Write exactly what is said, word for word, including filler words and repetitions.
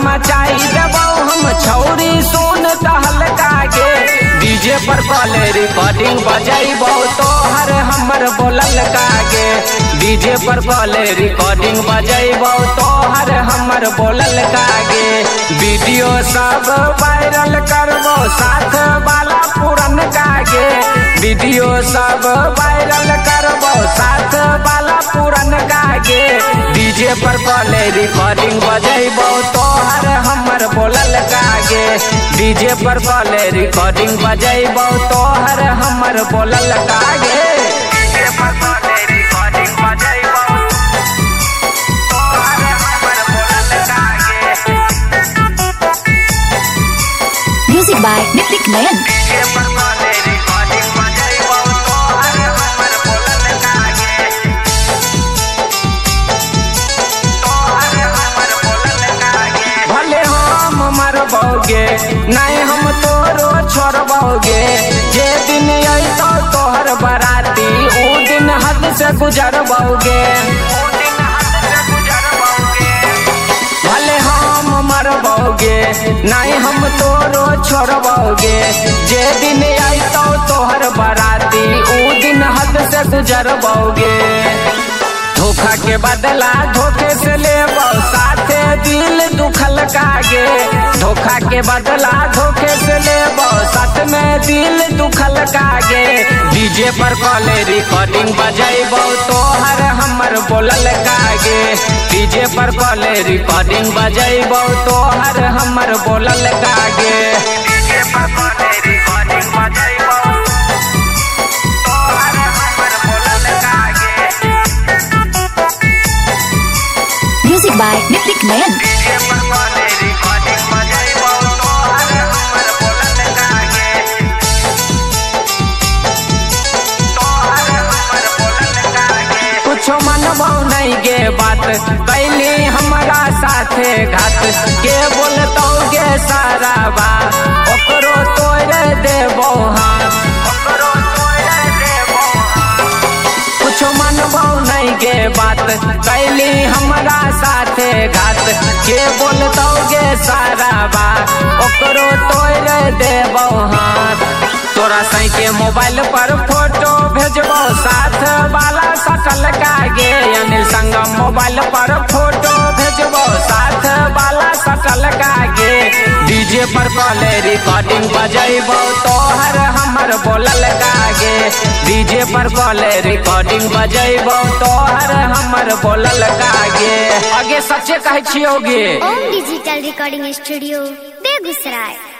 मचाई देबो हम छौरी सुन तहलका गे। डीजे पर कॉले रिकॉर्डिंग बजाइबो तोहर हमर बोलल कागे। डीजे पर कॉले रिकॉर्डिंग बजाइबो तोहर हमर बोलल कागे। वीडियो सब वायरल करबो साथ वाला पुरन कागे। वीडियो सब वायरल करबो साथ वाला पुरन कागे। डीजे पर कॉले रिकॉर्डिंग बजाइबो तोहर हमर बोलल कागे। डीजे पर कॉले रिकॉर्डिंग बजाइबो तोहर हमर बोलल कागे। डीजे पर कॉले रिकॉर्डिंग बजाइबो तोहर हमर बोलल कागे। Music by Nitik Nayan. DJ पर कॉले रिकॉर्डिंग बजाइबो तोहर हमर बोलल कागे। तोहर हमर बोलल कागे। भले हम मरबोगे नहीं हम तोरो छोड़बोगे। जे दिन अइतो तोहर बराती ऊ दिन हद से गुजरबोगे। भले हम मरबोगे नहीं हम तोरो छोड़बोगे। जे दिन अइतो तोहर बराती ऊ दिन हद से गुजरबोगे। धोखा के बदला धोखे से लेबो साथे दिल दुखल कागे। धोखा के बदला धोखे से लेबो साथ में दिल दुखल कागे। डीजे पर कॉले रिकॉर्डिंग बजाइबो तोहर हमर बोलल कागे। डीजे पर कॉले रिकॉर्डिंग बजाइबो तोहर हमर बोलल कागे। डीजे पर कॉले रिकॉर्डिंग बजाइबो तोहर हमर बोलल कागे। Music by Nitik Nayan. DJ पर कॉले रिकॉर्डिंग बजाइबो तोहर हमर बोलल कागे। तोहर हमर बोलल कागे। कुछो मनबो नहीं गे बात कैली हमरा साथे घात। के बोलतौ गे सारा बा ओकरो तोड़ देबो हाथ। ओकरो तोड़ देबो हाथ। कुछो मनबो नहीं गे बात कैली हमरा साथे घात। के बोलतौ गे सारा बा ओकरो तोड़ देबो हाथ। तोरा सही के मोबाइल पर फोटो भेजबो साथ वाला सटल कागे। अनिल संगम मोबाइल पर फोटो भेजबो साथ वाला सटल कागे। डीजे पर कॉले रिकॉर्डिंग बजाइबो तोहर हमर बोलल कागे। डीजे पर कॉले रिकॉर्डिंग बजाइबो तोहर हमर बोलल कागे। आगे सच्चे कहै छियोगे। Om digital recording studio Begusarai.